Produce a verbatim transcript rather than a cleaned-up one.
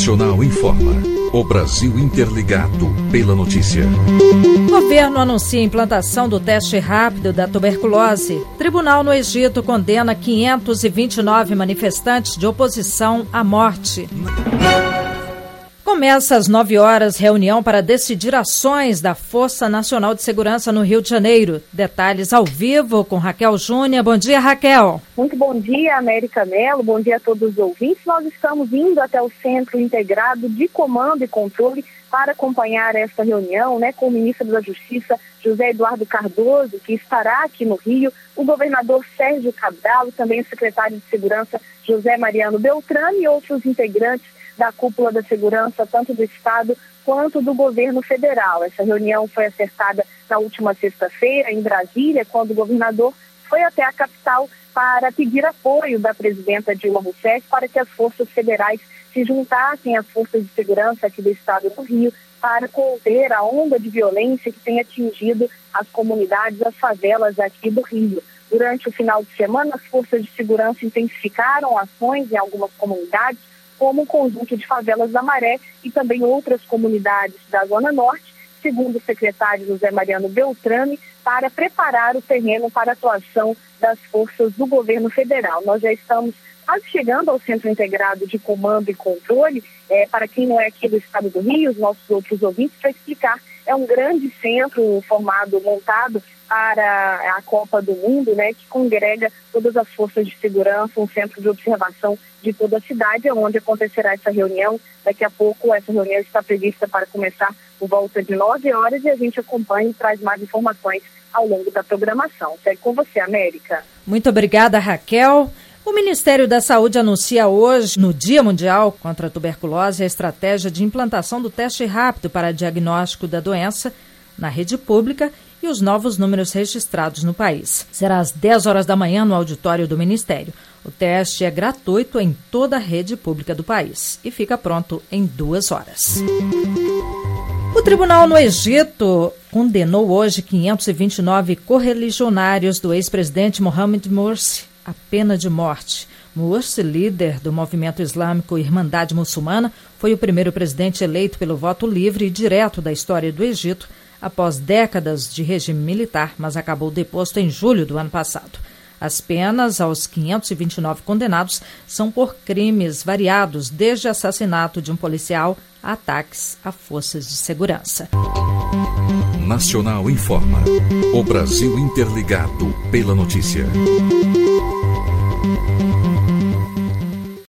Nacional informa. O Brasil interligado pela notícia. Governo anuncia a implantação do teste rápido da tuberculose. Tribunal no Egito condena quinhentos e vinte e nove manifestantes de oposição à morte. Começa às nove horas reunião para decidir ações da Força Nacional de Segurança no Rio de Janeiro. Detalhes ao vivo com Raquel Júnior. Bom dia, Raquel. Muito bom dia, América Melo. Bom dia a todos os ouvintes. Nós estamos indo até o Centro Integrado de Comando e Controle para acompanhar esta reunião, né, com o ministro da Justiça, José Eduardo Cardoso, que estará aqui no Rio, o governador Sérgio Cabral, também o secretário de Segurança, José Mariano Beltrame, e outros integrantes da cúpula da segurança, tanto do Estado quanto do governo federal. Essa reunião foi acertada na última sexta-feira, em Brasília, quando o governador foi até a capital para pedir apoio da presidenta Dilma Rousseff para que as forças federais se juntassem às forças de segurança aqui do Estado do Rio para conter a onda de violência que tem atingido as comunidades, as favelas aqui do Rio. Durante o final de semana, as forças de segurança intensificaram ações em algumas comunidades, como o conjunto de favelas da Maré e também outras comunidades da Zona Norte, segundo o secretário José Mariano Beltrame, para preparar o terreno para a atuação das forças do governo federal. Nós já estamos quase chegando ao Centro Integrado de Comando e Controle. É, para quem não é aqui do Estado do Rio, os nossos outros ouvintes, para explicar, é um grande centro formado, montado para a Copa do Mundo, né, que congrega todas as forças de segurança, um centro de observação de toda a cidade, onde acontecerá essa reunião. Daqui a pouco essa reunião está prevista para começar por volta de nove horas e a gente acompanha e traz mais informações ao longo da programação. Segue com você, América. Muito obrigada, Raquel. O Ministério da Saúde anuncia hoje, no Dia Mundial contra a Tuberculose, a estratégia de implantação do teste rápido para diagnóstico da doença na rede pública e os novos números registrados no país. Será às dez horas da manhã no auditório do Ministério. O teste é gratuito em toda a rede pública do país e fica pronto em duas horas. O Tribunal no Egito condenou hoje quinhentos e vinte e nove correligionários do ex-presidente Mohamed Morsi à pena de morte. Morsi, líder do movimento islâmico Irmandade Muçulmana, foi o primeiro presidente eleito pelo voto livre e direto da história do Egito, após décadas de regime militar, mas acabou deposto em julho do ano passado. As penas aos quinhentos e vinte e nove condenados são por crimes variados, desde assassinato de um policial a ataques a forças de segurança. Nacional informa. O Brasil interligado pela notícia.